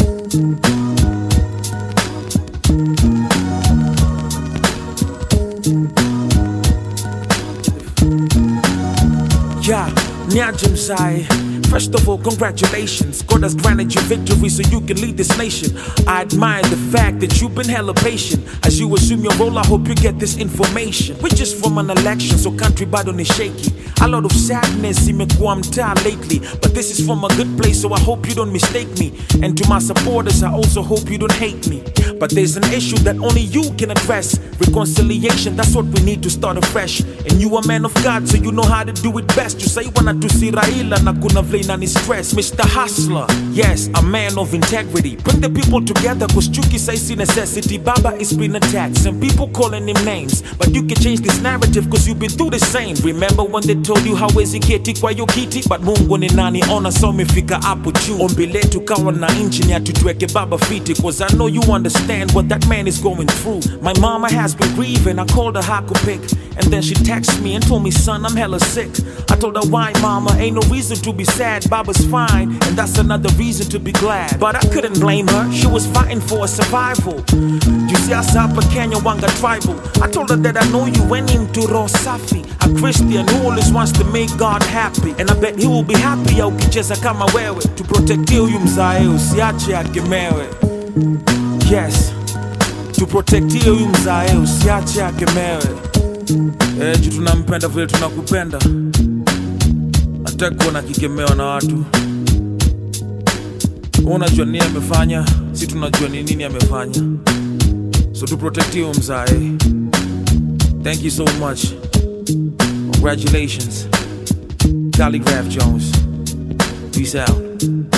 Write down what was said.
Yeah, Nyajim Zai. First of all, congratulations. God has granted you victory so you can lead this nation. I admire the fact that you've been hella patient. As you assume your role, I hope you get this information. We're just from an election, so country bado ni shaky. A lot of sadness imekuwa mtaa lately, but this is from a good place, so I hope you don't mistake me. And to my supporters, I also hope you don't hate me. But there's an issue that only you can address. Reconciliation, that's what we need to start afresh. And you a man of God, so you know how to do it best. You say wana tusiraila na kuna vle nani stress. Mr. Hustler, yes, a man of integrity. Bring the people together, cause Chuki says necessity. Baba is being attacked, some people calling him names. But you can change this narrative, cause you've been through the same. Remember when they told you hawezi keti kwa yo kiti? But Mungu ni nani ona so mefika hapo juu. Ombi letu kawa na engineer tutuweke baba fiti. Cause I know you understand what that man is going through. My mama has been grieving, I called her Haku Pick. And then she texted me and told me, son, I'm hella sick. I told her, why mama? Ain't no reason to be sad, Baba's fine. And that's another reason to be glad. But I couldn't blame her, she was fighting for her survival. You see, I sapa Kenya wanga tribal. I told her that I know you went into Rosafi, a Christian who always wants to make God happy. And I bet he will be happy ukicheza kama wewe. To protect you mzae usiache akemewe. Yes, to protect you mzae usiache akemewe. Juu tunampenda vile tunakupenda, hataki kuona kikemewa na watu. Unajua nini amefanya, si tunajua ni nini amefanya. So to protect you mzae. Thank you so much. Congratulations, Calligraph Jones. Peace out.